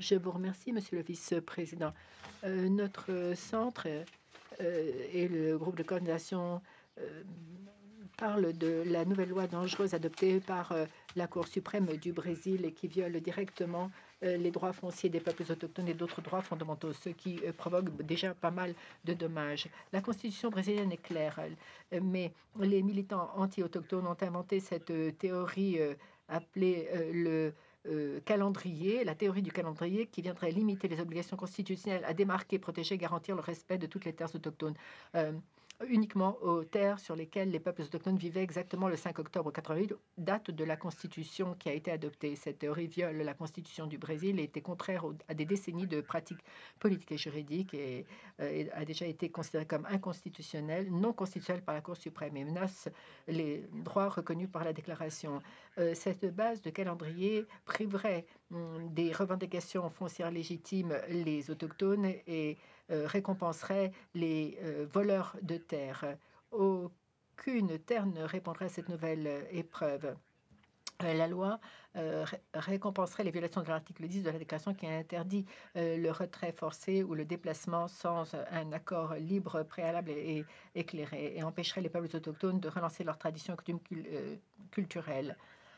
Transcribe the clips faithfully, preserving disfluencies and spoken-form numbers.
Je vous remercie, monsieur le vice-président. Heu, notre centre, heu et le groupe de coordination, hem, parle de la nouvelle loi dangereuse adoptée par, heu, la Cour suprême du Brésil et qui viole directement, heu, les droits fonciers des peuples autochtones et d'autres droits fondamentaux, ce qui, heu, provoque déjà pas mal de dommages. La constitution brésilienne est claire, heu, mais les militants anti-autochtones ont inventé cette, heu, théorie, heu, appelée, heu, le, heu, calendrier, la théorie du calendrier qui viendrait limiter les obligations constitutionnelles à démarquer, protéger, garantir le respect de toutes les terres autochtones, hem, uniquement aux terres sur lesquelles les peuples autochtones vivaient exactement le cinq octobre quatre-vingt-huit, date de la constitution qui a été adoptée. Cette théorie viole la constitution du Brésil et était contraire au à des décennies de pratiques politiques et juridiques et heu, et a déjà été considérée comme inconstitutionnelle, non constitutionnelle par la Cour suprême et menace les droits reconnus par la déclaration. Heu, cette base de calendrier priverait, mmh, des revendications foncières légitimes les autochtones et heu, récompenserait les, heu, voleurs de terre. Aucune terre ne répondrait à cette nouvelle, heu, épreuve. Heu, la loi, heu, ré récompenserait les violations de l'article dix de la déclaration qui interdit, heu, le retrait forcé ou le déplacement sans, heu, un accord libre, préalable et et éclairé et empêcherait les peuples autochtones de relancer leurs traditions et coutumes cul heu, culturelles.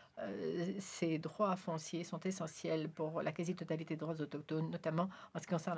Heu, ces droits fonciers sont essentiels pour la quasi-totalité des droits autochtones, notamment en ce qui concerne